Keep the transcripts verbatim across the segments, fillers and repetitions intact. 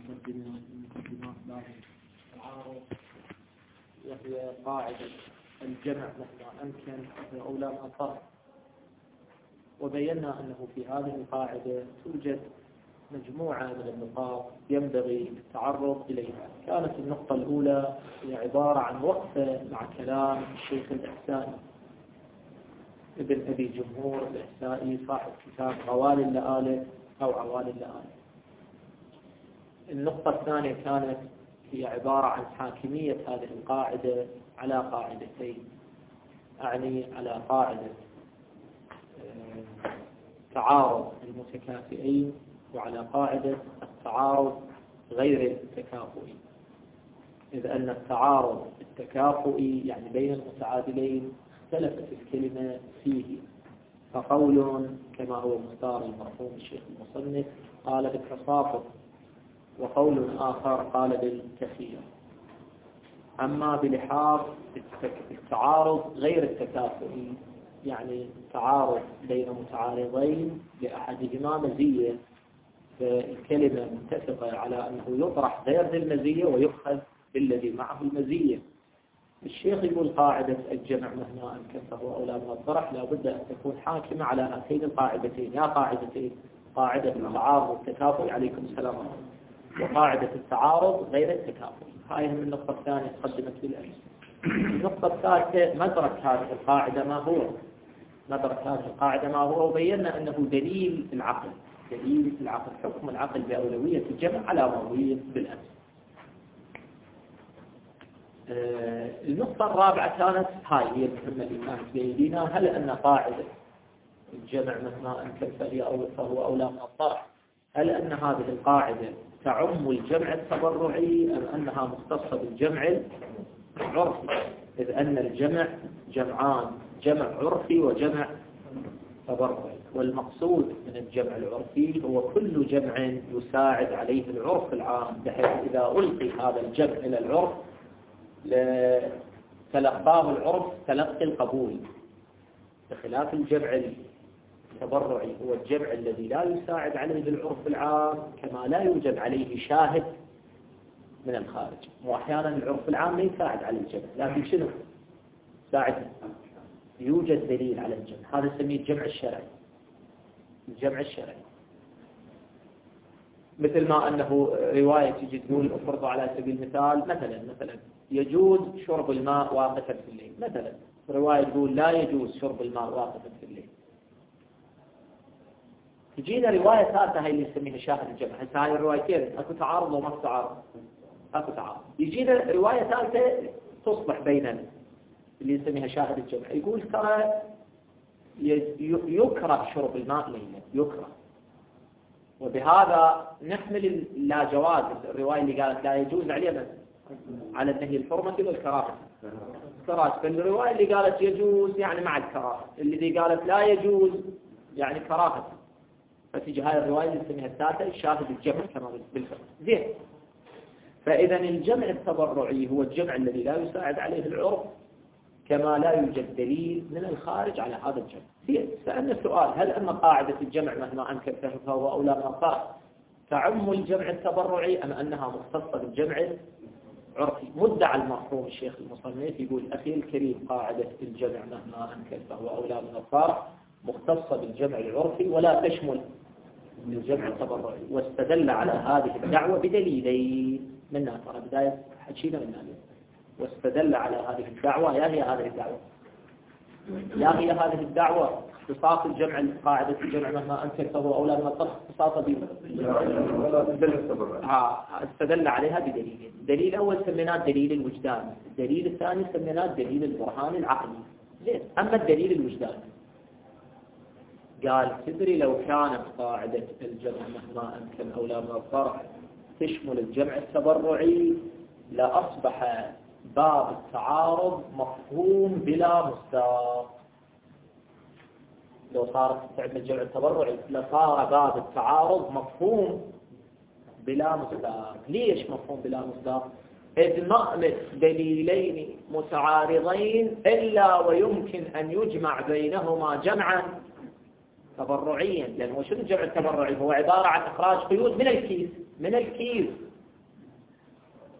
مقدمة من مقدمات باب التعارض، وهي قاعدة الجمع مهما أمكن أو لا أثر. وبينا أنه في هذه القاعدة توجد مجموعة من النقاط ينبغي التعرض إليها. كانت النقطة الأولى هي عبارة عن وقفة مع كلام الشيخ الإحسائي ابن أبي جمهور الإحسائي صاحب كتاب غوالي اللآلئ أو عوالي اللآلئ. النقطة الثانية كانت هي عبارة عن حاكمية هذه القاعدة على قاعدتين، أعني على قاعدة تعارض المتكافئين وعلى قاعدة التعارض غير التكافؤي. إذ أن التعارض التكافؤي يعني بين المتعادلين اختلفت الكلمة فيه، فقول كما هو مختار المرحوم الشيخ المصنف قال بالتصافق، وقول آخر قال بالتخيير. أما بلحاظ التعارض غير التكافؤي يعني تعارض بين متعارضين لأحدهما مزية، فالكلمة متفقة على أنه يطرح غير ذي المزية ويؤخذ بالذي معه المزية. الشيخ يقول قاعدة الجمع مهما أمكن فهو أولى من الطرح لابد أن تكون حاكمة على هاتين القاعدتين، يا قاعدتين قاعدة التعارض والتكافؤ عليكم السلام، وقاعدة التعارض غير التكافؤ. هاي هم النقطة الثانية تقدمت بالأمس. النقطة الثالثة مدرك هذه القاعدة ما هو مدرك هذه القاعدة ما هو وبينا أنه دليل العقل دليل العقل حكم العقل بأولوية الجمع على موضوعية بالأمس. آه النقطة الرابعة كانت هاي هي المهمة اللي كانت بيدينا، هل أن قاعدة الجمع مهما أمكن فهو أولى من الطرح، هل أن هذه القاعدة تعم الجمع التبرعي أم أنها مختصة بالجمع العرفي؟ إذ أن الجمع جمعان، جمع عرفي وجمع تبرعي، والمقصود من الجمع العرفي هو كل جمع يساعد عليه العرف العام، بحيث إذا ألقي هذا الجمع إلى العرف تلقاه العرف تلقي القبول، بخلاف الجمع التبرعي هو الجمع الذي لا يساعد عليه العرف العام كما لا يوجد عليه شاهد من الخارج. وأحيانا العرف العام لا يساعد على الجمع، لكن شنو ساعد؟ يوجد دليل على الجمع، هذا نسميه الجمع الشرعي. الجمع الشرعي مثل ما أنه رواية تجي تقول افرض على سبيل المثال مثلا مثلا يجوز شرب الماء واقفا في الليل، مثلا رواية تقول لا يجوز شرب الماء واقفا في الليل. تجينا رواية ثالثة هي اللي نسميها شاهد الجمع. هسه هاي الروايتين اكو تعارض وما اكو تعارض؟ اكو تعارض. يجينا رواية ثالثة تصبح بيننا اللي نسميها شاهد الجمع، يقول ترى يكره شرب الماء ليلا، يكره، وبهذا نحمل لا جواز الرواية اللي قالت لا يجوز علينا على النهي الحرمة والكراهة كراهة، فالرواية اللي قالت يجوز يعني مع الكراهة، اللي قالت لا يجوز يعني كراهة، فتيجي هاي الرواية اللي نسميها الثالثة شاهد الجمع كما بالفعل. زين، فإذا الجمع التبرعي هو الجمع الذي لا يساعد عليه العرف كما لا يوجد دليل من الخارج على هذا الجمع. زين، سألنا السؤال هل أن قاعدة الجمع مهما أمكن فهو أولى من الطرح تعم الجمع التبرعي أم أنها مختصة بالجمع العرفي؟ مدعى المرحوم الشيخ المصنف يقول أخي الكريم قاعدة الجمع مهما أمكن فهو أولى من الطرح مختصة بالجمع العرفي ولا تشمل الجمع التبرعي، واستدل على هذه الدعوة بدليلين منها، ترى بداية حكينا منها، واستدل على هذه الدعوة. يا هي هذه الدعوة يا هي هذه الدعوة اختصاص الجمع قاعدة الجمع مهما أمكن فهو أولى من الطرح اختصاصا به. استدل عليها بدليلين، دليل أول سميناه الدليل الوجداني، الدليل الثاني سميناه الدليل البرهان العقلي. زين، أما الدليل الوجداني قال تدري لو كانت قاعدة الجمع مهما أمكن أولى من الطرح تشمل الجمع التبرعي لأصبح باب التعارض مفهوم بلا مصداق. لو صارت تعمل الجمع التبرعي لصار باب التعارض مفهوم بلا مصداق. ليش مفهوم بلا مصداق؟ إذ نأمل دليلين متعارضين إلا ويمكن أن يجمع بينهما جمعا تبرعيا، لأنه شنو الجمع التبرعي؟ هو عبارة عن إخراج قيود من الكيس من الكيس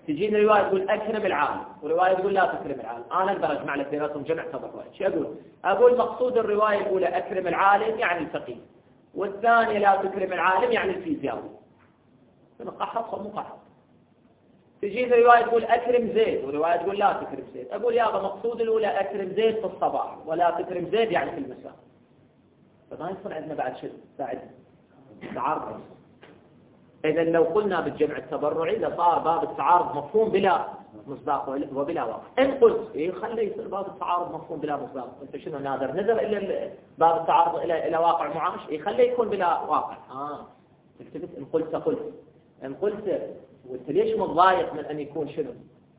تجيني رواية تقول أكرم العالم ورواية تقول لا تكرم العالم، أنا أقدر أجمع لك بيناتهم جمع تبرعي. شو أقول؟ أقول مقصود الرواية الأولى أكرم العالم يعني الفقيه، والثانية لا تكرم العالم يعني الفيزياوي. قحط أو مو قحط؟ تجيني رواية تقول أكرم زيد ورواية تقول لا تكرم زيد، أقول يا أبا مقصود الأولى أكرم زيد في الصباح ولا تكرم زيد يعني في المساء. فما يصير عندنا بعد شيء بعد تعارض. إذا لو قلنا بالجمع التبرعي لصار باب التعارض مفهوم بلا مصداق وبلا واقع. إن قلت إيه خلي يصير باب التعارض مفهوم بلا مصداق، أنت شنو نادر نذر إلا باب التعارض إلى إلى واقع معاش، إيه خلي يكون بلا واقع. آه تكتبت إن قلت قلت إن قلت وأنت ليش متضايق من أن يكون شنو؟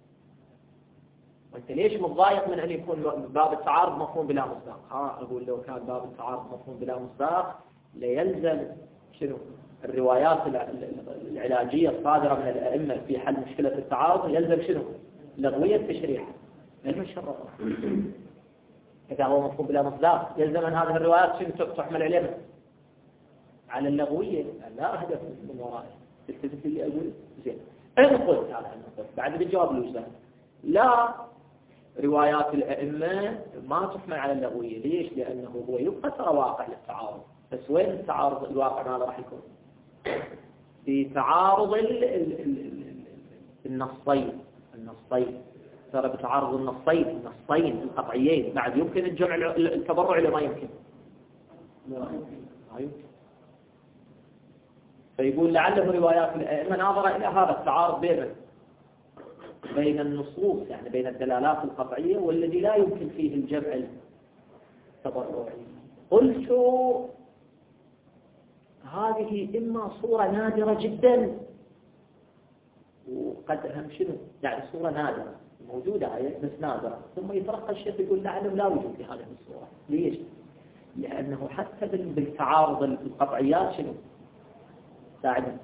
وأنت ليش متضايق من أن يكون باب التعارض مفهوم بلا مصداق؟ ها أقول لو كان باب التعارض مفهوم بلا مصداق ليلزم شنو؟ الروايات العلاجية الصادرة من الأئمة في حل مشكلة التعارض يلزم شنو؟ لغوية التشريع علم الشرع. إذا هو مفهوم بلا مصداق يلزم أن هذه الروايات شنو تحمل عليها؟ على اللغوية، لا هدف من ورائه. تلتفت اللي أقول زين. إن قلت هذا أنا قلت بعد بالجواب الوجدان لا، روايات الأئمة ما تحمل على اللغوية. ليش؟ لأنه هو يبقى ترى واقع للتعارض، بس وين التعارض الواقع هذا راح يكون؟ في تعارض ال ال ال النصين النصين ترى بتعارض النصين النصين القطعيين بعد يمكن الجمع التبرع ولا ما يمكن؟ ما يمكن. فيقول لعله روايات الأئمة ناظرة إلى هذا التعارض بين بين النصوص يعني بين الدلالات القطعية والذي لا يمكن فيه الجمع التبرعي. قلت هذه إما صورة نادرة جدا وقد أهم شنو يعني صورة نادرة موجودة بس نادرة، ثم يترقى الشيخ يقول لعله لا وجود لهذه الصورة. ليش؟ لأنه حتى بالتعارض القطعيات شنو ساعدنا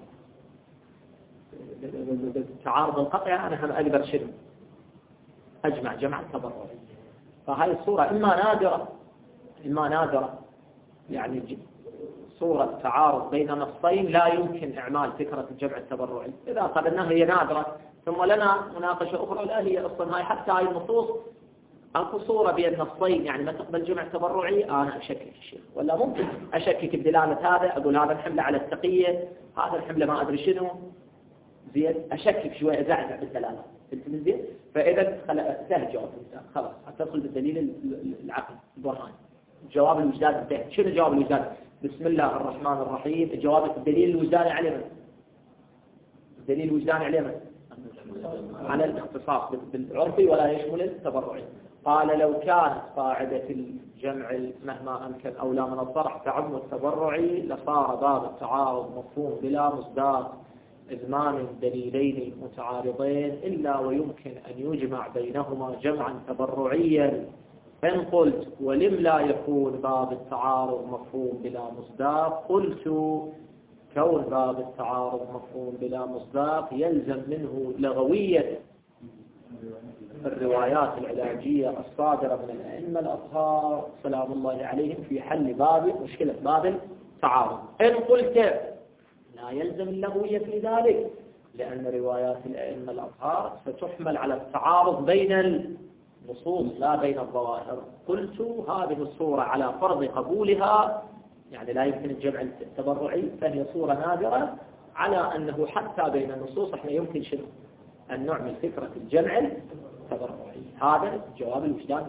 بالتعارض القطعي أنا هم أقدر شنو أجمع جمع تبرعي. فهذه الصورة إما نادرة إما نادرة يعني صورة تعارض بين نصين لا يمكن إعمال فكرة الجمع التبرعي. إذا قلنا هي نادرة ثم لنا مناقشة أخرى لا هي أصلا هاي حتى هاي النصوص أكو صورة بين نصين يعني ما تقبل جمع تبرعي أنا أشكك الشيخ، ولا ممكن أشكك بدلالة هذا أقول هذا الحملة على التقية هذا الحملة ما أدري شنو زين أشكك شوية أزعزع بالدلالة زين. فإذا سهل جواب خلاص هتدخل بالدليل العقل البرهاني. جواب الوجدان انتهى. شنو جواب الوجدان؟ بسم الله الرحمن الرحيم. جواب الدليل الوجداني عليه من؟ الدليل الوجداني عليه من؟ على الاختصاص بالعرفي ولا يشمل التبرعي. قال لو كانت قاعدة الجمع مهما أمكن أولى من الطرح تعم التبرعي لصار باب التعارض مفهوم بلا مصداق إذ ما من دليلين متعارضين إلا ويمكن أن يجمع بينهما جمعا تبرعيا. فإن قلت ولم لا يكون باب التعارض مفهوم بلا مصداق قلت كون باب التعارض مفهوم بلا مصداق يلزم منه لغوية الروايات العلاجية الصادرة من الأئمة الأطهار سلام الله عليهم في حل باب مشكلة باب التعارض. إن قلت لا يلزم اللغوية في ذلك لأن روايات الأئمة الأطهار ستحمل على التعارض بين النصوص لا بين الظواهر. قلت هذه الصورة على فرض قبولها يعني لا يمكن الجمع التبرعي فهي صورة نادرة على أنه حتى بين النصوص احنا يمكن شنو أن نعمل فكرة الجمع التبرعي. هذا الجواب الوجداني.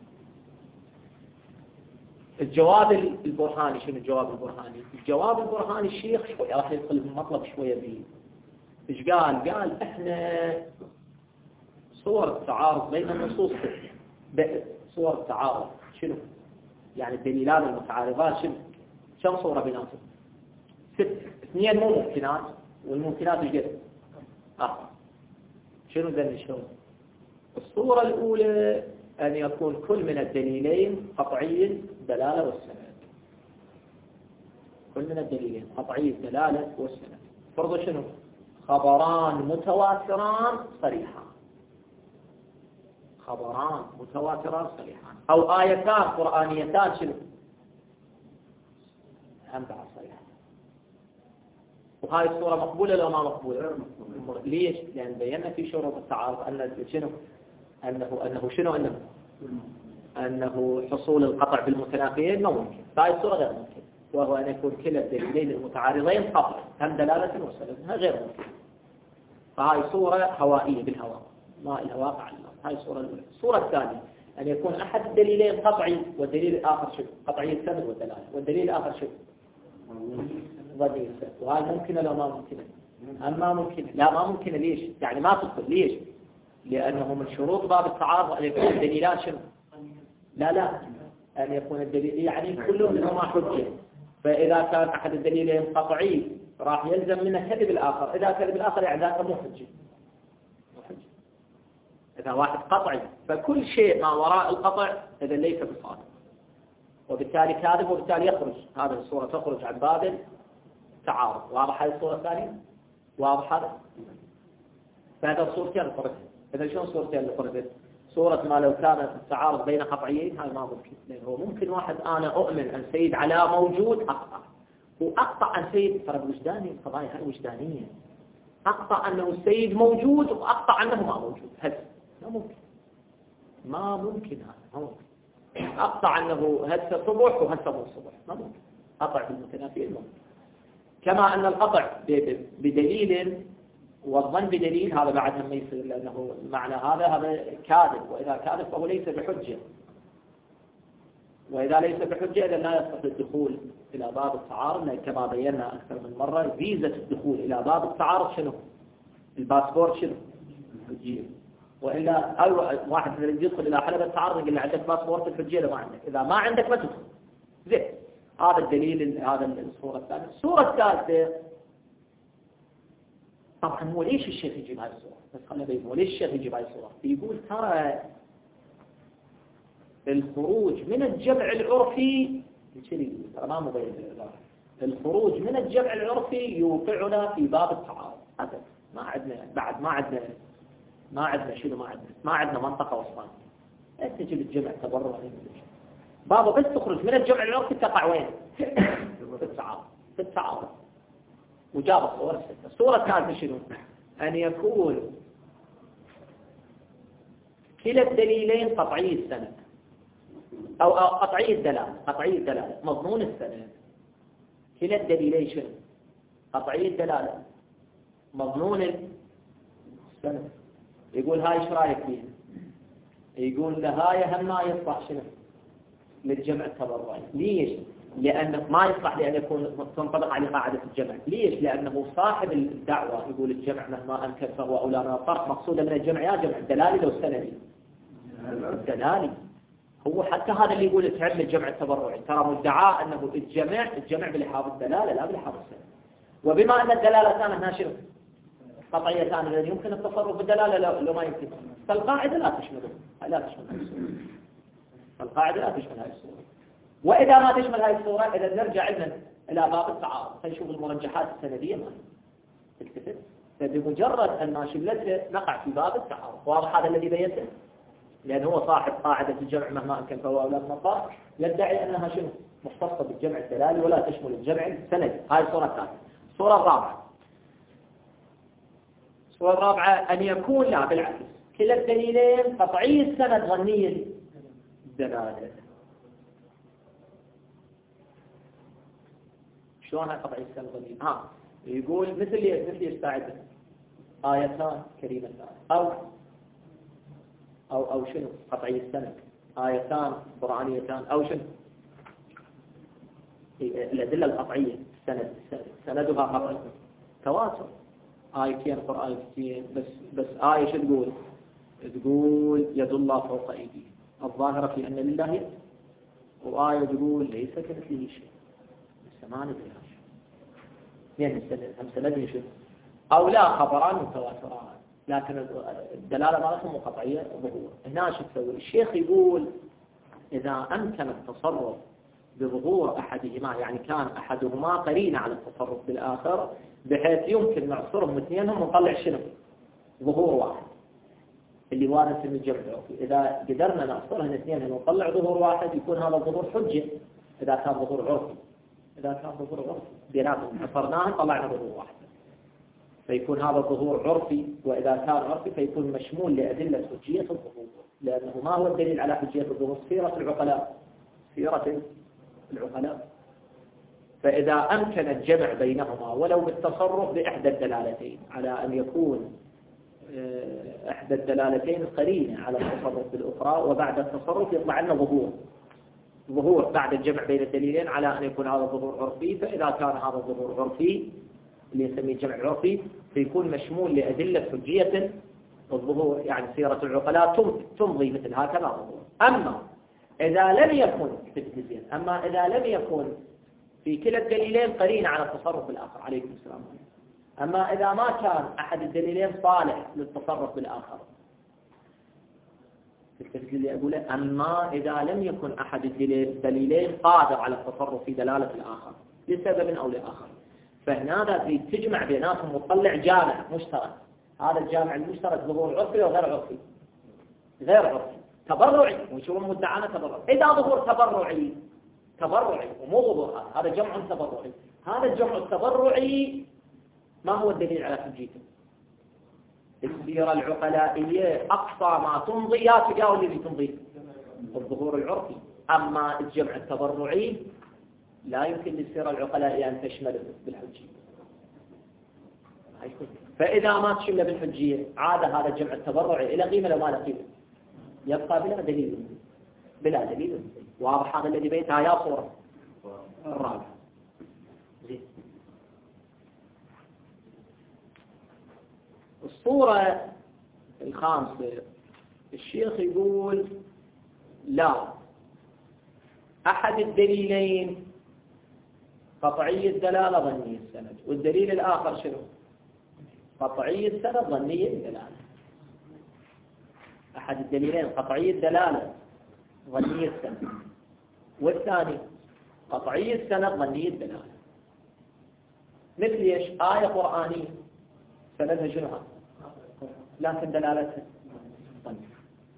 الجواب البرهاني شنو الجواب البرهاني؟ الجواب البرهاني الشيخ شوي راح يدخل في المطلب شوية به. ايش قال؟ قال احنا صور التعارض بين النصوص صور التعارض شنو؟ يعني الدليلان المتعارضات شنو؟ كم صورة بيناتهم؟ ست. اثنين مو ممكنات والممكنات ايش قد؟ اه شنو ذا شلون؟ الصورة الأولى أن يكون كل من الدليلين قطعي الدلالة والسند. كل من الدليلين قطعي الدلالة والسند. فرض شنو؟ خبران متواتران صريحان. خبران متواتران صريحان أو آيتان قرآنيتان شنو؟ هم بعد صريحان. وهاي الصورة مقبولة لو ما مقبولة؟ ليش؟ لأن بينا في شروط التعارض أن شنو؟ أنه أنه شنو أنه أنه حصول القطع بالمتنافيين ما ممكن، فهاي الصورة غير ممكن، وهو أن يكون كلا الدليلين المتعارضين قطع هم دلالة وسلبها غير ممكن. فهاي صورة هوائية بالهواء، ما لها واقع. هاي الصورة الأولى. الصورة الثانية أن يكون أحد الدليلين قطعي والدليل الآخر شو؟ قطعي السند والدلالة، والدليل الآخر شو؟ ظني السند. وهاي ممكنة لو ما ممكنة؟ أما ممكنة؟ لا ما ممكنة. ليش؟ يعني ما تدخل. ليش؟ لأنه من شروط باب التعارض أن يكون الدليلان شنو؟ لا لا أن يكون الدليل يعني كلهم منهما حجة. فإذا كان أحد الدليلين قطعي راح يلزم منه كذب الآخر، إذا كذب الآخر يعني ذاك مو حجة. إذا واحد قطعي فكل شيء ما وراء القطع إذا ليس بصادق، وبالتالي كاذب، وبالتالي يخرج هذه الصورة تخرج عن باب التعارض. واضح هذه الصورة الثانية؟ واضح هذا؟ فهذا صورتين الفرق. إذا شلون صورتين الفرق؟ صورة ما لو كان التعارض بين قطعيين هاي ما ممكن، لأنه ممكن واحد أنا أؤمن أن سيد علاء موجود أقطع، وأقطع عن سيد فرق وجداني. القضايا هاي وجدانية. أقطع أنه السيد موجود وأقطع أنه ما موجود، هذا ما ممكن. ما ممكن هذا ما ممكن. أقطع أنه هسه صبح وهسه مو صبح، ما ممكن. قطع بالمتنافيين ممكن. كما أن القطع بدليل والظن بدليل هذا بعد ما يصير، لأنه معنى هذا هذا كاذب، وإذا كاذب فهو ليس بحجة، وإذا ليس بحجة إذا لا يستطيع الدخول إلى باب التعارض. كما بينا أكثر من مرة فيزا الدخول إلى باب التعارض شنو؟ الباسبور شنو؟ الحجية. وإلا أي واحد يدخل إلى حلبة التعارض يقول له عندك باسبور الحجية ولا ما عندك؟ إذا ما عندك ما تدخل. زين، هذا الدليل. هذا الصورة الثانية. الصورة الثالثة طبعا هو ليش الشيخ يجيب هاي الصورة؟ بس خلنا بيقول هو ليش الشيخ يجيب هاي الصورة؟ يقول ترى الخروج من الجمع العرفي ترى ما مبين. الخروج من الجمع العرفي يوقعنا في باب التعارض. هذا ما عندنا بعد ما عندنا ما عندنا شنو ما عندنا ما عندنا منطقة وسطانية. انت تجيب الجمع تبرع بابا بس تخرج من الجمع العرفي تقع وين؟ في التعارض. في التعارض. وجاب الصورة الستة. الصورة الثالثة شنو؟ أن يكون كلا الدليلين قطعي السند أو قطعي الدلالة. قطعي الدلالة مضمون السند. كلا الدليلين شنو؟ قطعي الدلالة مضمون السند. يقول هاي ايش رايك فيها؟ يقول لهاي هم ما يصلح شنو؟ للجمع التبرعي. ليش؟ لأنه ما يصلح لأن يكون تنطبق عليه قاعدة الجمع. ليش؟ لأنه صاحب الدعوة يقول الجمع مهما أمكن فهو أولى من الطرف. مقصوده من الجمع يا جمع الدلالي لو السندي؟ الدلالي. هو حتى هذا اللي يقول تعمل الجمع التبرعي ترى مدعاه أنه الجمع الجمع بلحاظ الدلالة لا بلحاظ السند. وبما أن الدلالتان هنا شنو؟ قطعيتان الذي يمكن التصرف بالدلالة لو, لو ما يمكن، فالقاعدة لا تشمله. لا تشمل هذه الصورة. القاعدة لا تشمل هذه الصورة. وإذا ما تشمل هذه الصورة إذا نرجع لنا إلى باب التعارض فنشوف المرجحات السندية ما تكتفل. فبمجرد أن ما شملته نقع في باب التعارض. واضح هذا الذي بينته؟ لأن هو صاحب قاعدة الجمع مهما أمكن فهو أولى من الطرف يدعي أنها شنو؟ مختصة بالجمع الدلالي ولا تشمل الجمع السندي. هذه الصورة الثالثة. الصورة الرابعة. الصورة الرابعة أن يكون لا بالعكس كلا الدليلين قطعي السند ظني الدلالة. شلون قطعي السند ظني؟ ها يقول مثل مثل يستعد آيتان كريمتان أو أو أو شنو قطعي السند آيتان قرآنيتان أو شنو الأدلة القطعية السند سندها قطعي تواتر. آيتين قرآنيتين بس بس آية شو تقول؟ تقول يد الله فوق أيديه الظاهرة في أن لله يد، وآية تقول ليس كمثله شيء. بس ما ندري هاش يعني السند هم سندني شو أو لا خبران متواتران لكن الدلالة مالتهم قطعية ظهور. هنا شو تسوي؟ الشيخ يقول إذا أمكن التصرف بظهور أحدهما يعني كان أحدهما قرينة على التصرف بالآخر بحيث يمكن نعصرهم اثنينهم ونطلع شنو؟ ظهور واحد اللي وارث من الجمع العرفي. إذا قدرنا نعصرهم اثنينهم ونطلع ظهور واحد يكون هذا الظهور حجة إذا كان ظهور عرفي. إذا كان ظهور عرفي بيناتهم عصرناهم طلعنا ظهور واحد، فيكون هذا الظهور عرفي، وإذا كان عرفي فيكون مشمول لأدلة حجية الظهور، لأنه ما هو الدليل على حجية الظهور؟ سيرة العقلاء، سيرة العقلاء. فإذا أمكن الجمع بينهما ولو بالتصرف بإحدى الدلالتين، على أن يكون إحدى الدلالتين قرينة على التصرف بالأخرى، وبعد التصرف يطلع لنا ظهور ظهور بعد الجمع بين الدليلين على أن يكون هذا الظهور عرفي. فإذا كان هذا الظهور عرفي اللي يسميه الجمع العرفي فيكون مشمول لأدلة حجية الظهور، يعني سيرة العقلاء تمضي مثل هكذا ظهور. أما إذا لم يكن في أما إذا لم يكن في كلا الدليلين قرينة على التصرف بالآخر، عليكم السلام، أما إذا ما كان أحد الدليلين صالح للتصرف بالآخر، التفسير اللي أقوله أما إذا لم يكن أحد الدليلين قادر على التصرف في دلالة الآخر لسبب أو لآخر، فهنا تريد تجمع بيناتهم وتطلع جامع مشترك. هذا الجامع المشترك ظهور عرفي وغير عرفي، غير عرفي تبرعي، ونشوف مدعانا تبرعي. إذا ظهور تبرعي تبرعي ومو ظهور، هذا جمع تبرعي. هذا الجمع التبرعي ما هو الدليل على حجيته؟ السيرة العقلائية أقصى ما تمضي يا تجاوز اللي تمضي الظهور العرفي. أما الجمع التبرعي لا يمكن للسيرة العقلائية أن تشمل بالحجية. فإذا ما تشمل بالحجية عاد هذا الجمع التبرعي إلى قيمة لو ما له قيمة، يبقى بلا دليل بلا دليل. واضح هذا الذي بيتها يا صورة الرابع. زين. الصورة الخامسة الشيخ يقول لا، أحد الدليلين قطعي الدلالة ظني السند، والدليل الآخر شنو؟ قطعي السند ظني الدلالة. أحد الدليلين قطعي الدلالة ظني السند، والثاني قطعي السند ظني الدلالة. مثل ايش؟ آية قرآنية سندها شنو هذا؟ لكن دلالتها ظني.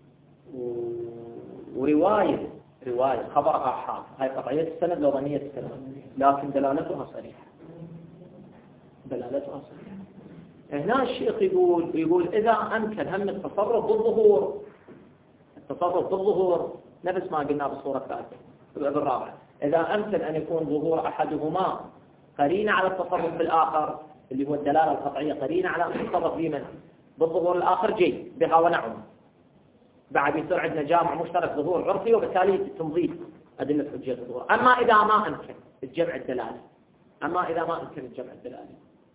ورواية رواية خبر آحاد هاي قطعية السند لو ظنية السند، لكن دلالتها صريحة، دلالتها صريحة. هنا الشيخ يقول يقول إذا أمكن هم التصرف بالظهور، التصرف بالظهور نفس ما قلنا بالصورة الثالثة بالرابعة، إذا أمكن أن يكون ظهور أحدهما قرينة على التصرف بالآخر اللي هو الدلالة القطعية قرينة على أن التصرف بمن بالظهور الآخر جيد بها ونعم، بعد يصير عندنا جامع مشترك ظهور عرفي، وبالتالي تمضي أدلة حجية الظهور. أما إذا ما أمكن الجمع الدلالي، أما إذا ما أمكن الجمع الدلالي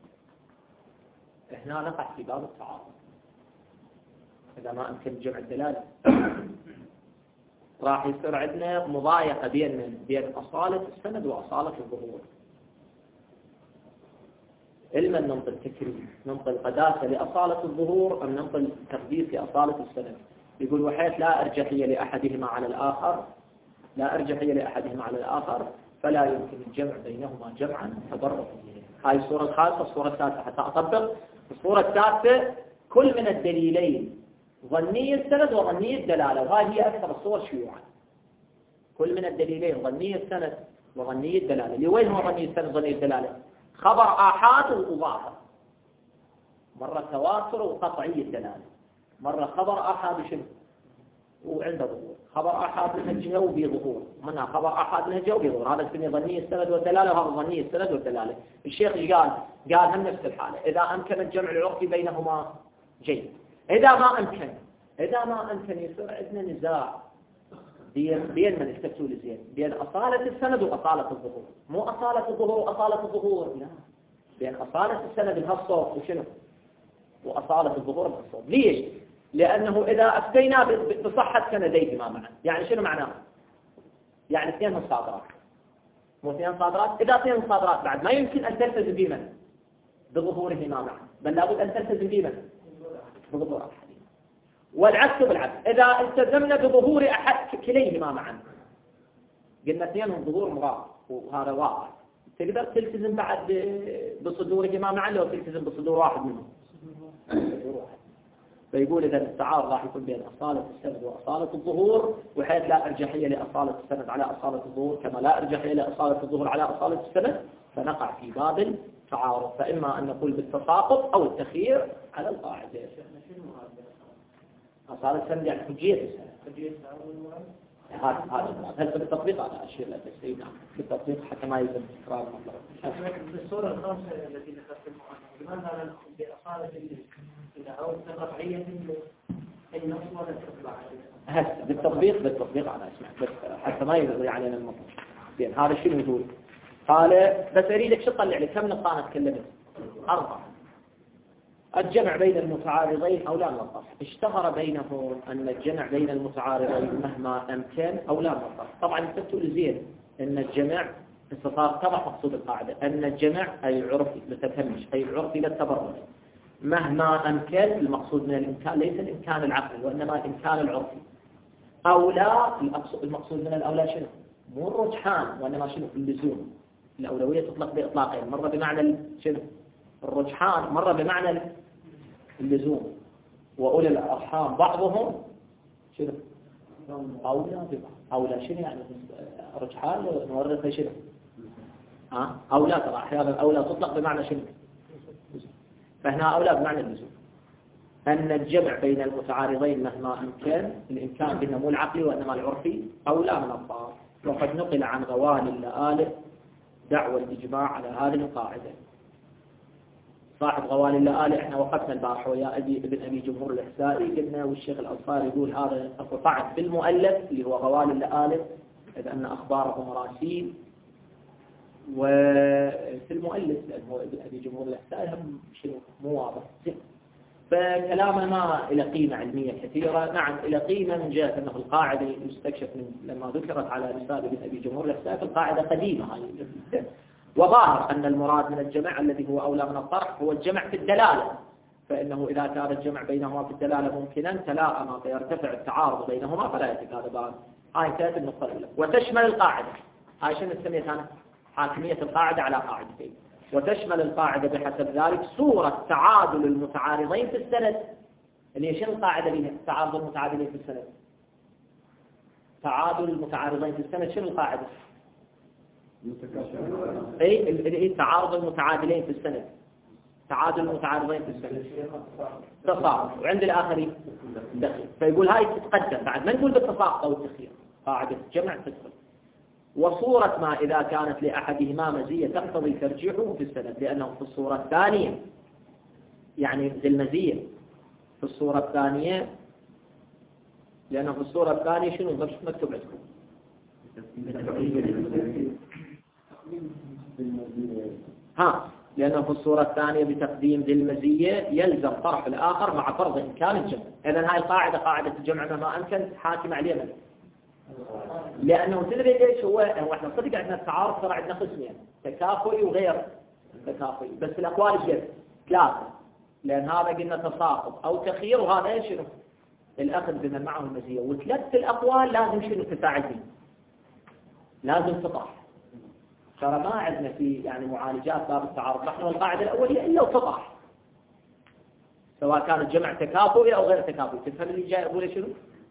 إحنا نقع في باب التعارض. إذا ما أمكن الجمع الدلالي راح يصير عندنا مضايقة بين بين أصالة السند وأصالة الظهور. إلما ننقل تكريم ننقل قداسة لأصالة الظهور أم ننقل تقديس لأصالة السند. يقول وحيث لا أرجحية لأحدهما على الآخر، لا أرجحية لأحدهما على الآخر فلا يمكن الجمع بينهما جمعا تبرعا. هاي الصورة الخامسة. الصورة الثالثة حتى أطبق الصورة الثالثة كل من الدليلين ظني السند وظني الدلالة، وهذه هي أكثر الصور شيوعا. كل من الدليلين ظني السند وظني الدلالة. لوين هو ظني السند وظني الدلالة؟ خبر آحاد وظاهر، مرة تواتر وقطعي الدلالة، مرة خبر آحاد شنو وعنده ظهور، خبر آحاد من الجهة وبظهور، منها خبر آحاد من الجهة وبظهور. هذا اسمه ظني السند والدلالة، وهذا ظني السند والدلالة. الشيخ قال قال هم نفس الحالة، إذا أمكن الجمع العرفي بينهما جيد، إذا ما أمكن إذا ما أمكن يصير عندنا نزاع بين بين من التفتوا لزين بين أصالة السند وأصالة الظهور، مو أصالة الظهور وأصالة الظهور، لا، بين أصالة السند بهالصوت وشنو وأصالة الظهور بهالصوت. ليش؟ لأنه إذا أفتينا بصحة سنديهما معا، يعني شنو معناه؟ يعني اثنين مصادرات، مو اثنين صادرات. إذا اثنين مصادرات بعد ما يمكن أن تلتزم بمن بظهورهما معا، بل لابد أن تلتزم بمن بظهور أحد. والعكس بالعكس، إذا التزمنا بظهور أحد كليهما معا، قلنا اثنينهم ظهور مضاد وهذا واضح، تقدر تلتزم بعد بصدورهما معا لو تلتزم بصدور واحد منهم. فيقول إذا التعارض راح يكون بين أصالة السند وأصالة الظهور، وحيث لا أرجحية لأصالة السند على أصالة الظهور كما لا أرجحية لأصالة الظهور على أصالة السند، فنقع في باب التعارض. فإما أن نقول بالتساقط أو التخيير على القاعدة. أصالة السند يعني حجية السند. هذا هذا هذا بالتطبيق على أشياء لا تستوي. نعم بالتطبيق حتى ما يلزم تكرار المطلب. بالصورة الخامسة التي ذكرت المؤلف لماذا لا نقول بأصالة إلى أو رفعية النص ولا تطبع هذا بالتطبيق بالتطبيق على اسمع بس حتى ما يلزم علينا المطلب. زين هذا شنو يقول؟ قال بس أريدك شو تطلع لي كم نقطة أنا تكلمت؟ أربعة. الجمع بين المتعارضين أو لا نوضح. اشتهر بينهم أن الجمع بين المتعارضين مهما أمكن أو لا نوضح. طبعا تقول زين أن الجمع استطار طبعا مقصود القاعدة أن الجمع أي العرفي لتفهمش أي العرفي للتبرر مهما أمكن. المقصود من الإمكان ليس الإمكان العقلي وإنما الإمكان العرفي. أو لا المقصود من الأولى شنو؟ مو الرجحان وإنما شنو اللزوم. الأولوية تطلق بإطلاقين مرة بمعنى شنو؟ الرجحان مرة بمعنى اللزوم. وأولي الأرحام بعضهم شنو؟ أولى ببعض. أولى شنو يعني رجحان نورث شنو؟ ها أولى ترى أحيانا أولى تطلق بمعنى شنو؟ فهنا أولى بمعنى اللزوم. أن الجمع بين المتعارضين مهما أمكن الإمكان بينه مو العقلي وإنما العرفي أولى من الطار. وقد نقل عن غوالي اللآلئ دعوى الإجماع على هذه القاعدة. صاحب غوالي اللآلئ احنا وقفنا البارحة ويا أبي ابن أبي جمهور الإحسائي قلنا والشيخ الأنصاري يقول هذا قطعت بالمؤلف اللي هو غوالي اللآلئ إذ أن أخباره مراسيل. وفي المؤلف لأنه ابن أبي جمهور الإحسائي هم شنو مو واضح. فكلامه ما إلى قيمة علمية كثيرة. نعم إلى قيمة من جهة أنه القاعدة يستكشف من لما ذكرت على رسالة ابن أبي جمهور الإحسائي القاعدة قديمة هذه. وظاهر أن المراد من الجمع الذي هو أولى من الطرح هو الجمع في الدلالة. فإنه إذا كان الجمع بينهما في الدلالة ممكنا تلاءما فيرتفع التعارض بينهما فلا يتكاذبان. هاي كانت النقطة الأولى. وتشمل القاعدة هاي شنو سميتها أنا؟ حاكمية القاعدة على قاعدتين. وتشمل القاعدة بحسب ذلك صورة تعادل المتعارضين في السند. اللي هي شنو القاعدة اللي تعارض المتعادلين في السند؟ تعادل المتعارضين في السند شنو القاعدة؟ اي اللي تعارض المتعادلين في السند. تعادل المتعارضين في السند تصاعد وعند الآخرين دخل. فيقول هاي تتقدم بعد ما نقول بالتساقط أو التخيير قاعدة الجمع تدخل. وصورة ما إذا كانت لأحدهما مزية تقتضي ترجيحه في السند لأنه في الصورة الثانية يعني ذي المزية في الصورة الثانية لأنه في الصورة الثانية شنو مش مكتوب عندكم؟ ها لأنه في الصورة الثانية بتقديم ذي المزية يلزم طرف الآخر مع فرض إمكان الجمع. إذن هاي القاعدة قاعدة الجمع مهما أمكن حاكمة عليها من لأنه تدري ليش هو هو احنا صدق عندنا التعارض ترى عندنا قسمين تكافؤي وغير تكافؤي بس الأقوال غير ثلاثة لأن هذا قلنا تساقط أو تخيير وهذا ايش شنو الأخذ بمن معه المزية. وثلاث الأقوال لازم شنو تساعدني لازم تطرح. ترى ما عندنا في يعني معالجات باب التعارض نحن القاعدة الأولية إلا وتطرح سواء كان الجمع تكافؤي أو غير تكافؤي. تفهم اللي جاي أقوله شنو؟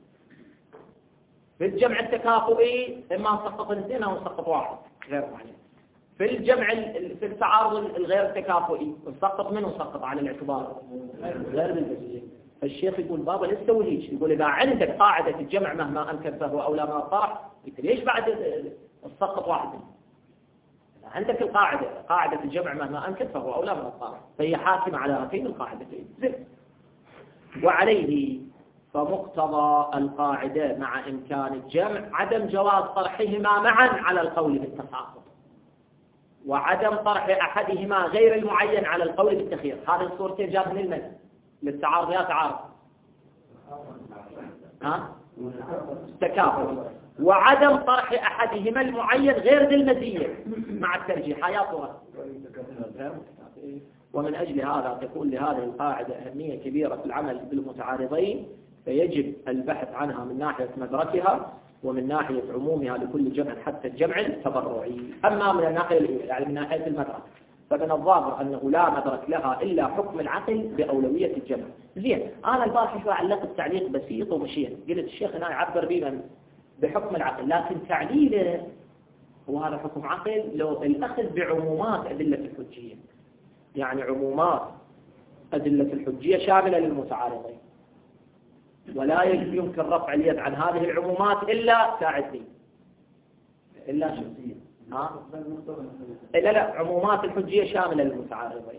في الجمع التكافؤي إما نسقط اثنين أو نسقط واحد غير معين. في الجمع في التعارض الغير التكافؤي نسقط منه نسقط على الاعتبار غير بالمزية. فالشيخ يقول بابا ليش تسوي هيك؟ يقول إذا عندك قاعدة الجمع مهما أمكن فهو أولى ما الطرح قلت ليش بعد تسقط واحد منه؟ عندك القاعدة قاعدة الجمع مهما أمكن فهو أولى من الطرح فهي حاكمة على هاتين القاعدتين. زين. وعليه فمقتضى القاعدة مع إمكان الجمع عدم جواز طرحهما معا على القول بالتساقط وعدم طرح أحدهما غير المعين على القول بالتخيير. هذه الصورتين جاب من المن للتعارض يا تعارض ها تكافؤ وعدم طرح أحدهما المعين غير ذي المزية مع الترجيح يا صورة. ومن أجل هذا تكون لهذه القاعدة أهمية كبيرة في العمل بالمتعارضين فيجب البحث عنها من ناحية مدركها ومن ناحية عمومها لكل جمع حتى الجمع التبرعي. أما من الناحية يعني من ناحية المدرك فمن الظاهر أنه لا مدرك لها إلا حكم العقل بأولوية الجمع. زين، أنا البارحة شوي علقت تعليق بسيط ومشيت، قلت الشيخ هنا يعبر بنا بحكم العقل، لكن تعليله وهذا حكم عقل لو الأخذ بعمومات أدلة الحجية، يعني عمومات أدلة الحجية شاملة للمتعارضين، ولا يمكن رفع اليد عن هذه العمومات إلا ساعدني إلا شخصية ها؟ لا لا عمومات الحجية شاملة للمتعارضين،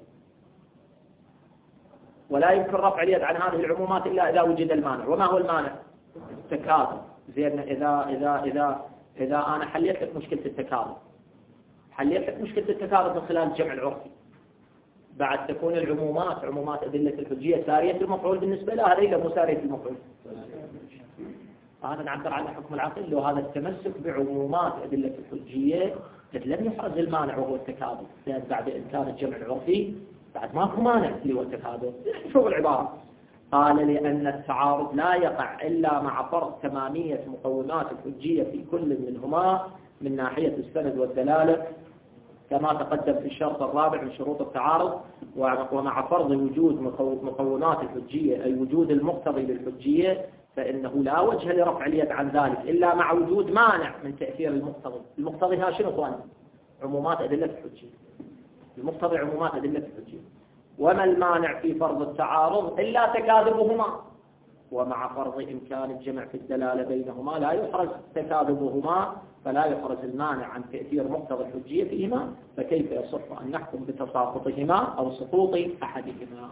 ولا يمكن رفع اليد عن هذه العمومات إلا إذا وجد المانع. وما هو المانع؟ التكاثر. زين، إذا إذا إذا إذا أنا حليت لك مشكلة التكاثر، حليت لك مشكلة التكاثر من خلال الجمع العرفي، بعد تكون العمومات عمومات أدلة الحجية سارية المفعول بالنسبة لها، هذه لا مو سارية المفعول. هذا نعبر عنه حكم العقل، لو هذا التمسك بعمومات أدلة الحجية لم يحرز المانع وهو التكاثر، لأن بعد إمكان الجمع العرفي بعد ماكو مانع اللي هو التكاثر. شوف العبارة، قال لأن التعارض لا يقع إلا مع فرض تمامية مقومات الحجية في كل منهما من ناحية السند والدلالة كما تقدم في الشرط الرابع من شروط التعارض، ومع فرض وجود مقومات الحجية أي وجود المقتضي للحجية، فإنه لا وجه لرفع اليد عن ذلك إلا مع وجود مانع من تأثير المقتضي. المقتضي ها شنو اخوان؟ عمومات أدلة الحجية. المقتضي عمومات أدلة الحجية. وما المانع في فرض التعارض إلا تكاذبهما، ومع فرض إمكان الجمع في الدلالة بينهما لا يحرز تكاذبهما، فلا يحرز المانع عن تأثير مقتضى الحجية فيهما، فكيف يصح أن نحكم بتساقطهما أو سقوط أحدهما؟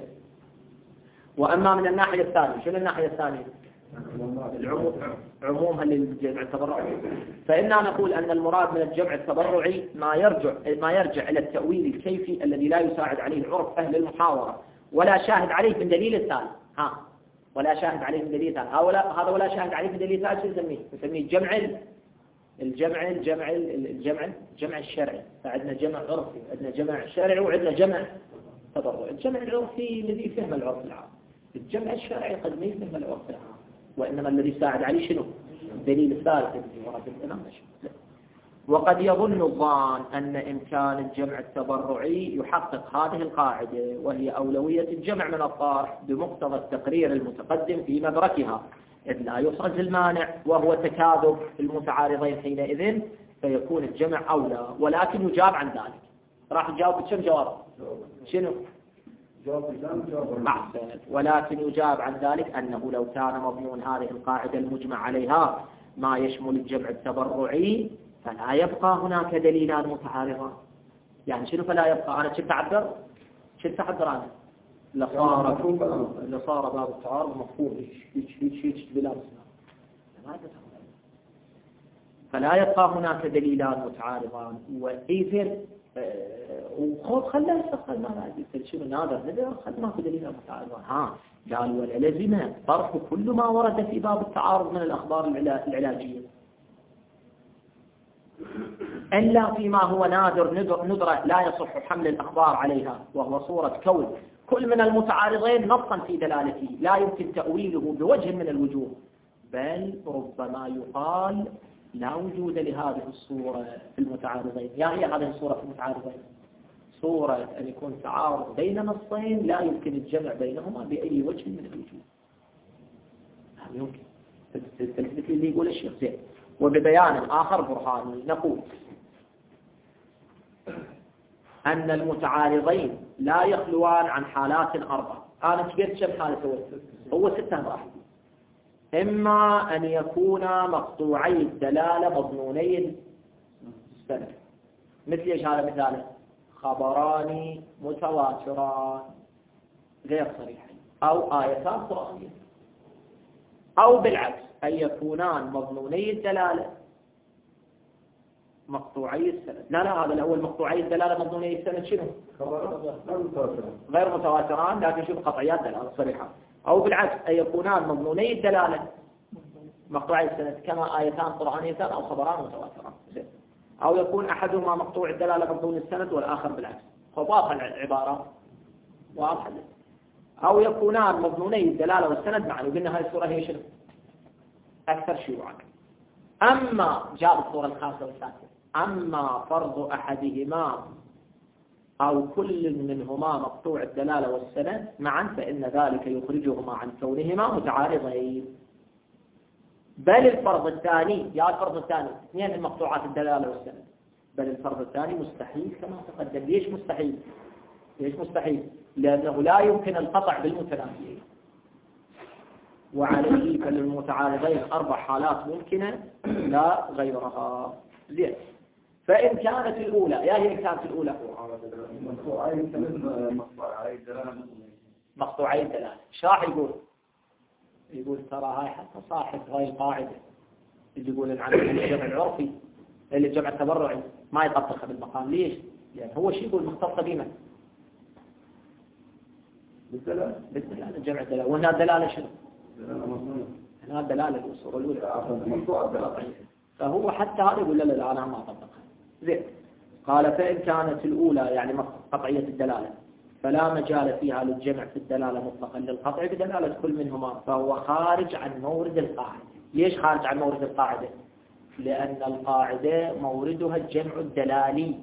وأما من الناحية الثانية، شنو الناحية الثانية؟ عمومها للجمع التبرعي، فإننا نقول أن المراد من الجمع التبرعي ما يرجع ما يرجع إلى التأويل الكيفي الذي لا يساعد عليه عرف أهل المحاورة ولا شاهد عليه من دليل الثالث. ها ولا شاهد عليه من دليل ثالث، هذا ولا شاهد عليه من دليل ثالث شو نسميه؟ نسميه الجمع الجمع الجمع الجمع الجمع الشرعي. فعندنا جمع عرفي، عندنا جمع شرعي، وعندنا جمع تبرعي. الجمع العرفي الذي فهم العرف العام، الجمع الشرعي قد ما يفهم العرف العام، وإنما الذي ساعد عليه شنو؟ الدليل الثالث الذي ورد الكلام. وقد يظن الظان أن إمكان الجمع التبرعي يحقق هذه القاعدة، وهي أولوية الجمع من الطارح بمقتضى التقرير المتقدم في مدركها، إذ لا يحرز المانع وهو تكاذب المتعارضين حينئذ، فيكون الجمع أولى. ولكن يجاب عن ذلك. راح يجاوب بكم جواب؟ شنو؟ محسن. ولكن يجاب عن ذلك أنه لو كان مضمون هذه القاعدة المجمع عليها ما يشمل الجمع التبرعي فلا يبقى هناك دليلان متعارضان. يعني شنو فلا يبقى؟ أنا شفت أعبر شفت أعبر أنا لصار لصار باب التعارض مفهوم هيك هيك هيك بلا مسمى، فلا يبقى هناك دليلان متعارضان. وإذن وخذ خلاه يستقل ما قلت شنو نادر نادر خذ ما في دليل متعارضان. ها قال ولا لزم طرح كل ما ورد في باب التعارض من الأخبار العلاجية إلا فيما هو نادر ندرة لا يصح حمل الأخبار عليها، وهو صورة كون كل من المتعارضين نصا في دلالته لا يمكن تأويله بوجه من الوجوه، بل ربما يقال لا وجود لهذه الصورة في المتعارضين. يا هي هذه الصورة في المتعارضين صورة أن يكون تعارض بين نصين لا يمكن الجمع بينهما بأي وجه من الوجوه، لا يمكن. مثل اللي يقول الشيخ زين. وببيان آخر برهاني نقول أن المتعارضين لا يخلوان عن حالات أربع. أنا كبيرت كم حالة؟ هو ستة واحد. إما أن يكون مقطوعي الدلالة مضموني السند، مثل إيش هذا مثاله؟ خبران متواتران غير صريحين، أو آيتان قرآنية. أو بالعكس أن يكونان مضموني الدلالة مقطوعي السند. لا لا هذا الأول مقطوعي الدلالة مضموني السند شنو؟ غير متواتران لكن شوف قطعيات دلالة صريحة. أو بالعكس أن يكونان مضموني الدلالة مقطوعي السند كما آيتان قرآنيتان أو خبران متواتران. أو يكون أحدهما مقطوع الدلالة مضمون السند والآخر بالعكس. خطاف العبارة واضحة. أو يكونان مضموني الدلالة والسند معا، وقلنا هذه الصورة هي شنو؟ أكثر شيوعا. أما جاء الصورة الخامسة والسادسة، أما فرض أحدهما أو كل منهما مقطوع الدلالة والسند معا فإن ذلك يخرجهما عن كونهما متعارضين. بل الفرض الثاني، يا الفرض الثاني اثنين من مقطوعات الدلالة والسند، بل الفرض الثاني مستحيل كما تقدم. ليش مستحيل؟ ليش مستحيل؟ لأنه لا يمكن القطع بالمتنافيين، وعليه فللمتعارضين أربع حالات ممكنة لا غيرها. زين. فإن كانت الأولى، يا هي كانت الأولى مقطوعي الدلالة، ايش راح يقول؟ يقول ترى هاي حتى صاحب هاي القاعدة اللي يقول عن الجمع العرفي اللي الجمع التبرعي ما يطبقها بالمقام. ليش؟ لأن هو شيء يقول مختص بما بالدلالة، بالدلالة الجمع الدلالة. وهنا الدلالة شنو؟ هنا الدلالة الأصول الأولى. فهو حتى هذا يقول لا لا أنا ما أطبقها. زين. قال فإن كانت الأولى يعني قطعية الدلالة فلا مجال فيها للجمع في الدلالة مطلقا للقطع بدلالة كل منهما، فهو خارج عن مورد القاعدة. ليش خارج عن مورد القاعدة؟ لأن القاعدة موردها الجمع الدلالي،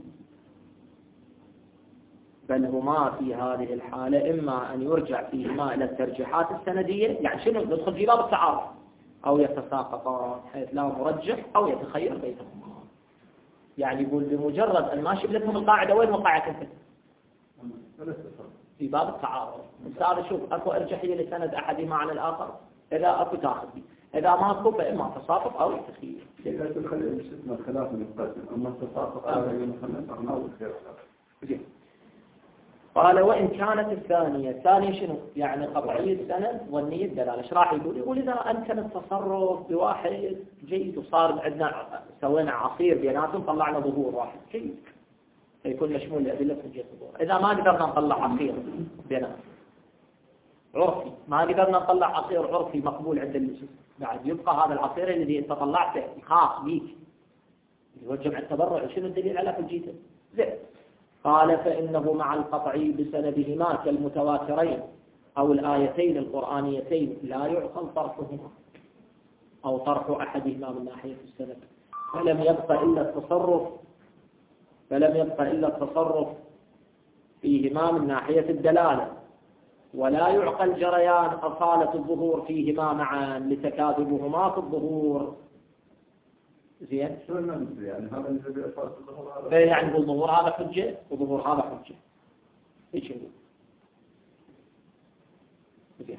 بل هما في هذه الحالة إما أن يرجع فيهما إلى الترجيحات السندية، يعني شنو ندخل في باب التعارض، أو يتساقطان حيث لا مرجح أو يتخير بينهما. يعني يقول بمجرد أن ما شبلتهم القاعدة وين وقعت انت؟ في باب التعارض. مثال شوف أكو أرجحية لسند أحدهما عن الآخر، إذا أكو تاخذ به، إذا ما أكو فإما تساقط أو يتخير. إذا تخير شفنا الخلاف المقدم، أما التساقط هذا يمكن أو الخير. زين. قال وإن كانت الثانية، الثانية شنو؟ يعني قطعية السند ظنية الدلالة. ايش راح يقول؟ يقول إذا أمكن التصرف بواحد جيد وصار عندنا سوينا عصير بيناتهم طلعنا ظهور واحد جيد يكون مشمول لأدلة حجية الظهور. إذا ما قدرنا نطلع عصير بيناتهم عرفي، ما قدرنا نطلع عصير عرفي مقبول عند الجسم، بعد يبقى هذا العصير الذي أنت طلعته خاص بيك اللي هو جمع التبرع. شنو الدليل على حجيته؟ زين. قال فإنه مع القطعي بسندهما كالمتواترين أو الآيتين القرآنيتين لا يعقل طرحهما أو طرح أحدهما من ناحية السند، فلم يبقى إلا التصرف فلم يبقى إلا التصرف فيهما من ناحية الدلالة، ولا يعقل جريان أصالة الظهور فيهما معا لتكاذبهما في الظهور. زين. شو المنزل يعني هذا اللي بيأصالة الظهور هذا؟ فين يعني الظهور هذا حجة وظهور هذا حجة. ايش نقول؟ زين.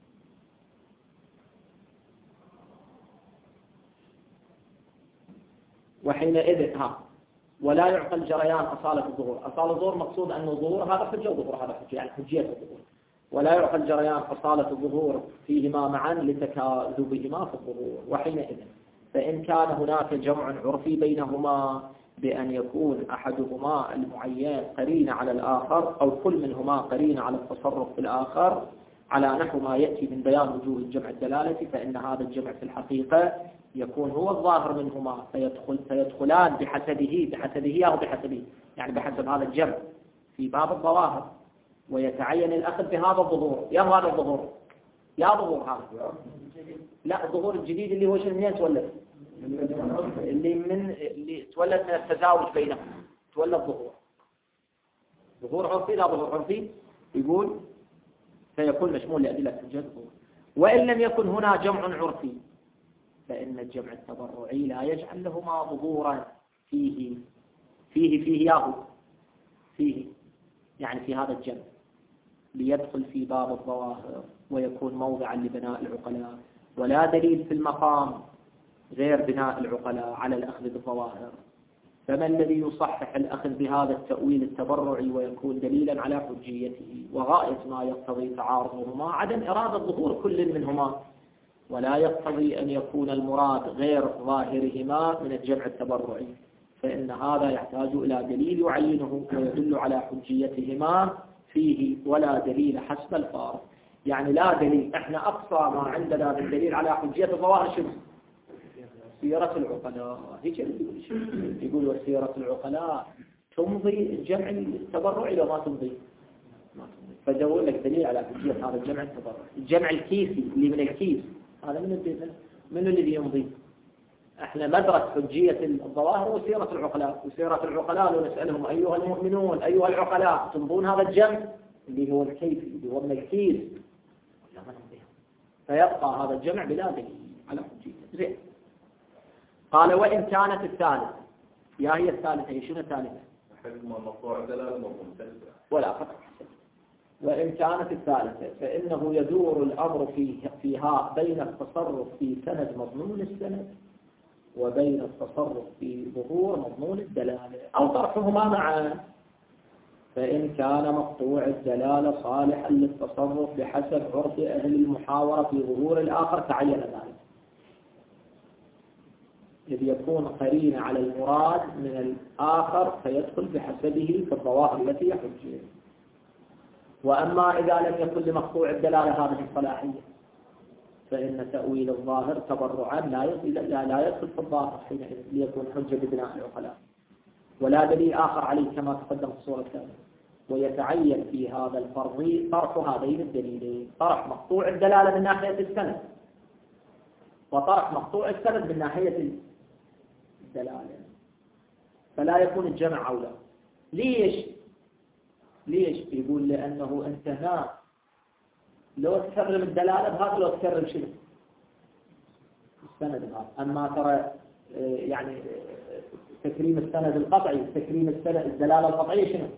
وحينئذ ها ولا يعقل جريان أصالة الظهور. أصالة الظهور مقصود أن الظهور هذا حجة وظهور هذا حجة، يعني حجية الظهور. ولا يعقل جريان أصالة الظهور فيهما معا لتكاذبهما في الظهور. وحينئذ فإن كان هناك جمع عرفي بينهما بأن يكون أحدهما المعين قرين على الآخر أو كل منهما قرين على التصرف في الآخر على نحو ما يأتي من بيان وجوه الجمع الدلالة، فإن هذا الجمع في الحقيقة يكون هو الظاهر منهما فيدخل فيدخلان بحسبه بحسبه أو بحسبه يعني بحسب هذا الجمع في باب الظواهر، ويتعين الأخذ بهذا الظهور. يا هذا الظهور يا ظهور هذا لا الظهور الجديد اللي هو شنو منين تولد؟ اللي من اللي تولد من التزاوج بينهم تولد ظهور ظهور عرفي لا ظهور عرفي. يقول فيكون مشمول لأدلة حجة الظهور. وإن لم يكن هنا جمع عرفي فإن الجمع التبرعي لا يجعل لهما ظهورا فيه فيه فيه ياهو فيه يعني في هذا الجمع ليدخل في باب الظواهر ويكون موضعا لبناء العقلاء، ولا دليل في المقام غير بناء العقلاء على الأخذ بالظواهر. فما الذي يصحح الأخذ بهذا التأويل التبرعي ويكون دليلا على حجيته؟ وغاية ما يقتضي تعارضهما عدم إرادة ظهور كل منهما، ولا يقتضي أن يكون المراد غير ظاهرهما من الجمع التبرعي، فإن هذا يحتاج إلى دليل يعينه ويدل على حجيتهما فيه، ولا دليل حسب الفارق. يعني لا دليل، احنا أقصى ما عندنا من دليل على حجية الظواهر شنو؟ سيرة العقلاء. هيك يقول يقول وسيرة العقلاء تمضي الجمع التبرعي لو ما تمضي ما تمضي. فدور لك دليل على حجية هذا الجمع التبرعي. الجمع الكيسي اللي من الكيس هذا من من الذي يمضي؟ احنا ندرس حجية الظواهر وسيرة العقلاء، وسيرة العقلاء ونسألهم أيها المؤمنون أيها العقلاء تنظرون هذا الجمع اللي هو الكيفي اللي هو المكيس، فيبقى هذا الجمع بلا دليل على حجيته. زين. قال وإن كانت الثالثة، يا هي الثالثة هي شنو الثالثة؟ مقطوع دلالة مضمون ولا فقط. وإن كانت الثالثة فإنه يدور الأمر في فيها بين التصرف في سند مضمون السند وبين التصرف في ظهور مضمون الدلالة أو طرحهما معا. فإن كان مقطوع الدلالة صالحا للتصرف بحسب عرف أهل المحاورة في ظهور الآخر تعين ذلك، إذ يكون قرين على المراد من الآخر فيدخل بحسبه في الظواهر التي يحجه. وأما إذا لم يكن لمقطوع الدلالة هذه الصلاحية فإن تأويل الظاهر تبرعا لا لا يدخل في الظاهر حينئذ ليكون حجة ببناء العقلاء، ولا دليل آخر عليه كما تقدم في الصورة الثانية. ويتعين في هذا الفرض طرح هذين الدليلين، طرح مقطوع الدلالة من ناحية السند وطرح مقطوع السند من ناحية الدلالة، فلا يكون الجمع أولى. ليش؟ ليش؟ يقول لأنه أنت هنا لو تكرم الدلالة بهذا لو تكرم شنو؟ السند بهذا. أما ترى يعني تكريم السند القطعي، تكريم السند الدلالة القطعية شنو؟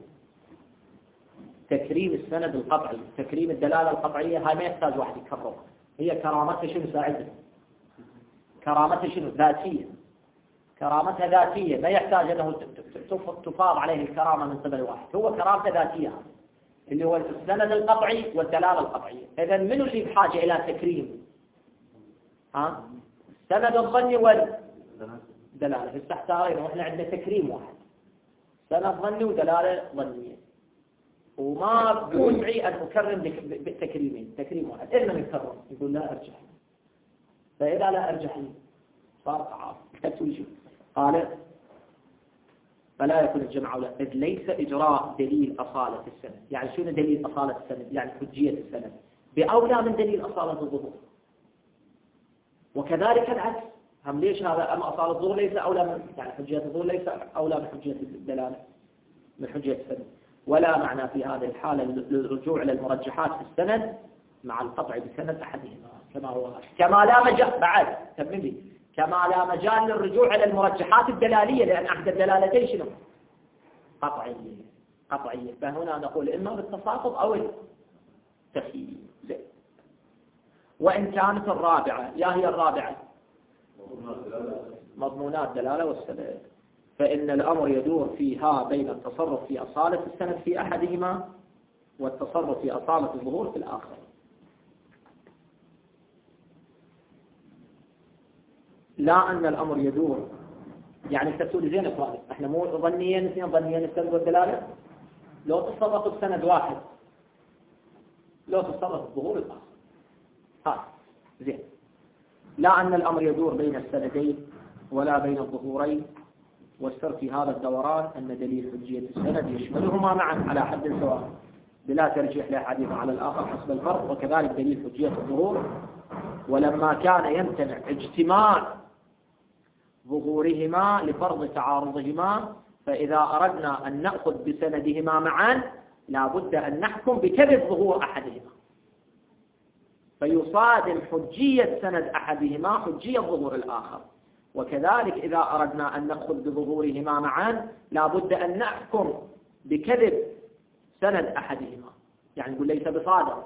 تكريم السند القطعي، تكريم الدلالة القطعية هاي ما يحتاج واحد يكررها، هي كرامتها شنو ساعدها؟ كرامتها شنو؟ ذاتية، كرامتها ذاتية، ما يحتاج أنه تفاض عليه الكرامة من قبل واحد، هو كرامته ذاتية اللي هو السند القطعي والدلالة القطعية. إذا منو اللي بحاجة إلى تكريم؟ ها؟ السند الظني والدلالة، في السحتارين وإحنا عندنا تكريم واحد، سند ظني ودلالة ظنية، وما بوسعي أن أكرم بالتكريمين، تكريم واحد إلا من يكرم يقول لا أرجح، فإذا لا أرجح لي صار تعارض. قال فلا يكون الجمع أولى إذ ليس إجراء دليل أصالة السند. يعني شنو دليل أصالة السند؟ يعني حجية السند بأولى من دليل أصالة الظهور، وكذلك العكس. هم ليش هذا؟ أما أصالة الظهور ليس أولى من يعني حجية الظهور ليس أولى من حجية الدلالة من حجية السند. ولا معنى في هذه الحالة للرجوع إلى المرجحات في السند مع القطع بسند أحدهما كما هو كما لا مجال بعد تمني كما لا مجال للرجوع إلى المرجحات الدلالية، لأن أحد الدلالتين شنو؟ قطعية قطعية. فهنا نقول إما بالتساقط أو التخيير. وإن كانت الرابعة، يا هي الرابعة مضمونات دلالة والسند، فإن الأمر يدور فيها بين التصرف في أصالة السند في أحدهما والتصرف في أصالة الظهور في الآخر. لا أن الأمر يدور يعني تسول زين إخواني، احنا مو ظنيين اثنين ظنيين السند والدلالة، لو تصرف السند واحد لو تصرف الظهور الآخر ها زين. لا أن الأمر يدور بين السندين ولا بين الظهورين، والسر في هذا الدوران أن دليل حجية السند يشملهما معا على حد سواء بلا ترجيح لأحدهما على الآخر حسب الفرق، وكذلك دليل حجية الظهور. ولما كان يمتنع اجتماع ظهورهما لفرض تعارضهما، فإذا أردنا أن نأخذ بسندهما معا لا بد أن نحكم بكذب ظهور أحدهما، فيصادم حجية سند أحدهما حجية ظهور الآخر. وكذلك إذا أردنا أن نأخذ بظهورهما معا لا بد أن نحكم بكذب سند أحدهما، يعني نقول ليس بصادق،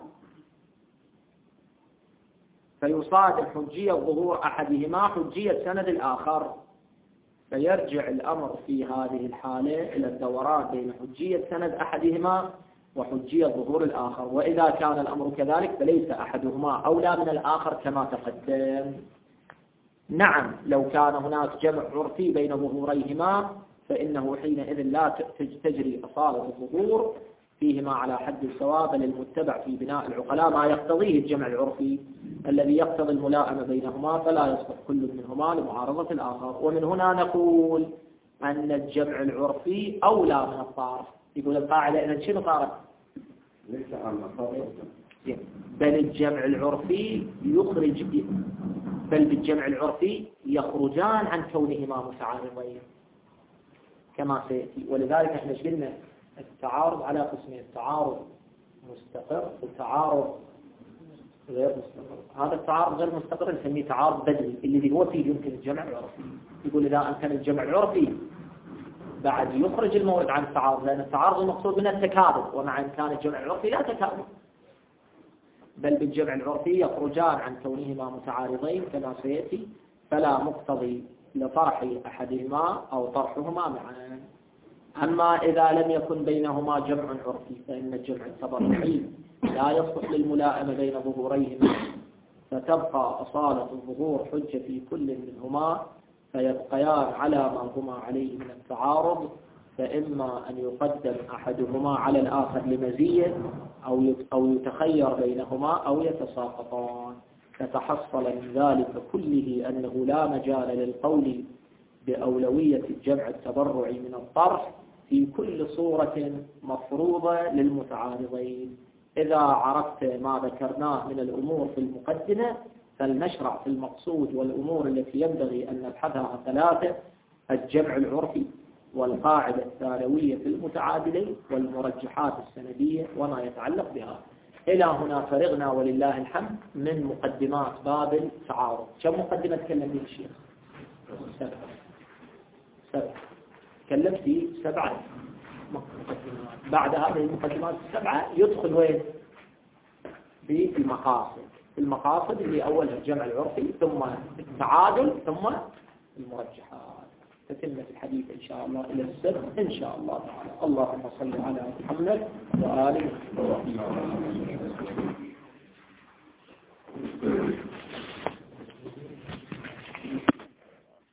فيصادم حجية ظهور أحدهما حجية سند الآخر، فيرجع الأمر في هذه الحالة إلى الدوران بين حجية سند أحدهما وحجية ظهور الآخر. وإذا كان الأمر كذلك فليس أحدهما أولى من الآخر كما تقدم. نعم لو كان هناك جمع عرفي بين ظهوريهما فإنه حينئذ لا تجري أصالة الظهور فيهما على حد السواء، بل المتبع في بناء العقلاء ما يقتضيه الجمع العرفي الذي يقتضي الملائمة بينهما، فلا يصلح كل منهما لمعارضة الآخر. ومن هنا نقول أن الجمع العرفي أولى من الطارف. يقول القاعدة إذا شنو صارت؟ ليس عن بل الجمع العرفي يخرج بل بالجمع العرفي يخرجان عن كونهما متعارضين كما سيأتي. ولذلك احنا قلنا التعارض على قسمين: تعارض مستقر وتعارض غير مستقر. هذا التعارض غير مستقر نسميه تعارض بدلي، اللي هو فيه يمكن الجمع العرفي. يقول إذا أمكن الجمع العرفي بعد يخرج المورد عن التعارض، لأن التعارض المقصود منه التكاذب، ومع إمكان الجمع العرفي لا تكاذب، بل بالجمع العرفي يخرجان عن كونهما متعارضين كما سيأتي، فلا مقتضي لطرح أحدهما أو طرحهما معا. أما إذا لم يكن بينهما جمع عرفي فإن الجمع التبرعي لا يصلح للملائمة بين ظهوريهما، فتبقى أصالة الظهور حجة في كل منهما، فيبقيان على ما هما عليه من التعارض، فإما أن يقدم أحدهما على الآخر لمزية أو أو يتخير بينهما أو يتساقطان. فتحصل من ذلك كله أنه لا مجال للقول بأولوية الجمع التبرعي من الطرح في كل صورة مفروضة للمتعارضين. إذا عرفت ما ذكرناه من الأمور في المقدمة فلنشرع في المقصود والأمور التي ينبغي أن نبحثها ثلاثة: الجمع العرفي، والقاعدة الثانوية في المتعادلين، والمرجحات السندية وما يتعلق بها. إلى هنا فرغنا ولله الحمد من مقدمات باب التعارض. كم مقدمة تكلم به الشيخ؟ سبعة. سبعة. تكلم في سبعة مقدمات. بعد هذه المقدمات السبعة يدخل وين؟ في المقاصد. المقاصد اللي أولها الجمع العرفي، ثم التعادل، ثم المرجحات. تتمة الحديث إن شاء الله إلى السبت إن شاء الله تعالى. اللهم صل على محمد وآله وصحبه.